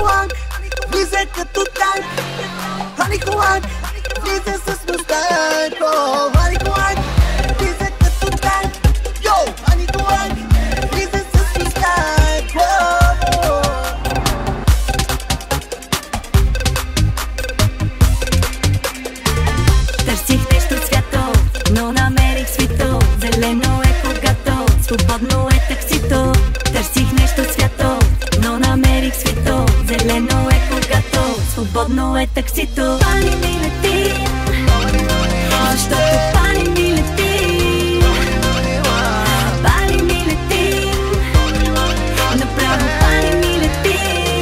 Холанг влиза като танк. Ани Холанг влиза с мустак. Ани Холанг влиза като танк. Йо, Ани Холанг влиза с мустак. Търсих нещо цвято, но намерих свито. Зелено е когато, свободно е таксито. Търсих нещо цвято, но намерих свито. Зелено е когато, свободно е таксито. Пали ми лети, защото пали ми лети. Пали ми лети, направо пали ми лети.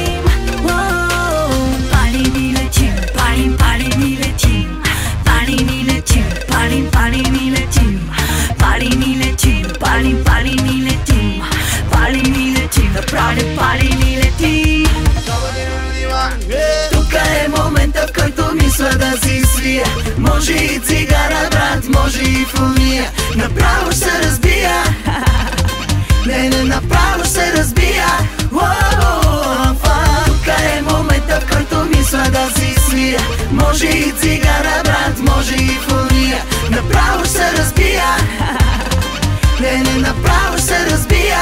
Пали ми летим, палим, пали ми летим. Пали ми летим, палим, пали ми летим. Пали ми летим, палим, пали ми летим. Пали ми летим, направо пали ми летим. Тук е момента, в който мисля да си свия. Може и цигара, брат, може и фуния. Направо се разбия. Не, направо се разбия. Тук е момента, в който мисля да си свия. Може и цигара, брат, може и фуния. Направо се разбия. Не, направо се разбия.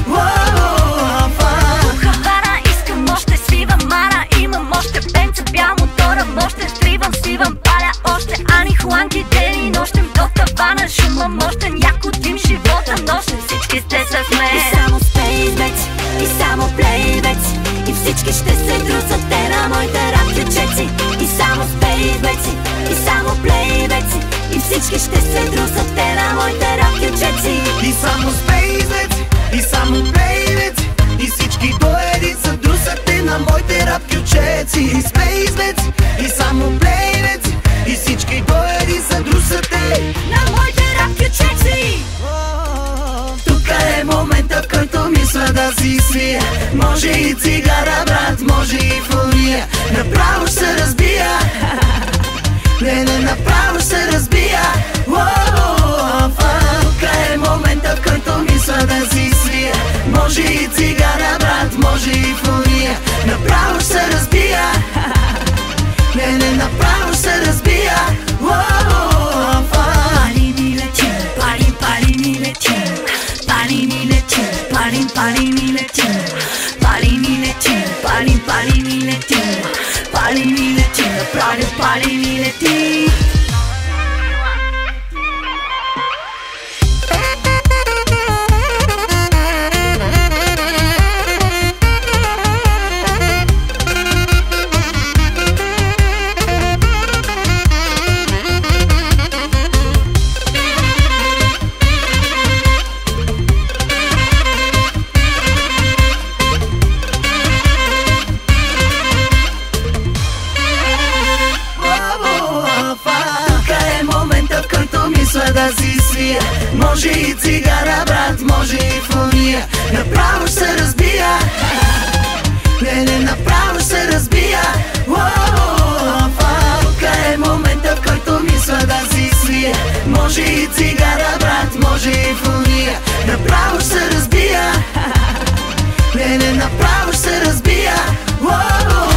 Хавара, искам още, свивам мара. Имам още пенца, бял мотора, мощен, стривам, свивам, паля още. Ани Холанг и ден и нощем до тавана. Шума мощен, яко дим, живота нощен. Всички сте с мен. И само спейсбеци, и само плейбеци. И всички ще се друсате на моите рап-ключеци. И само спейсбеци, и само плейбеци. И всички ще се друсате на моите рап-ключеци. И само спейсбеци, и само плейбеци. И всички до един са друсате на моите рап-ключеци. И спейсбеци, и само плейбеци. И всички до един са друсате на моите рап-ключеци. Тук е момента, в който мисля да си свия. Може и цигара, брат, може и фуния. Направо се разбия. Не, направо се разбия. Тук е момента, в който мисля да си свия. Може и цигара, брат, може и фуния. Направо се разбия. Не, направо се разбия. Пали ми летим, палим, пали ми летим. Пали ми летим, палим, пали ми летим. Пали ми летим, палим, пали ми летим. Пали ми летим, направо пали ми летим. Да си свия. Може и цигара, брат, може и фуния. Направо се разбия. Не, направо се разбия. Тук е момента, в който мисля да си свия. Може и цигара, брат, може и фуния. Направо се разбия. Не, направо се разбия.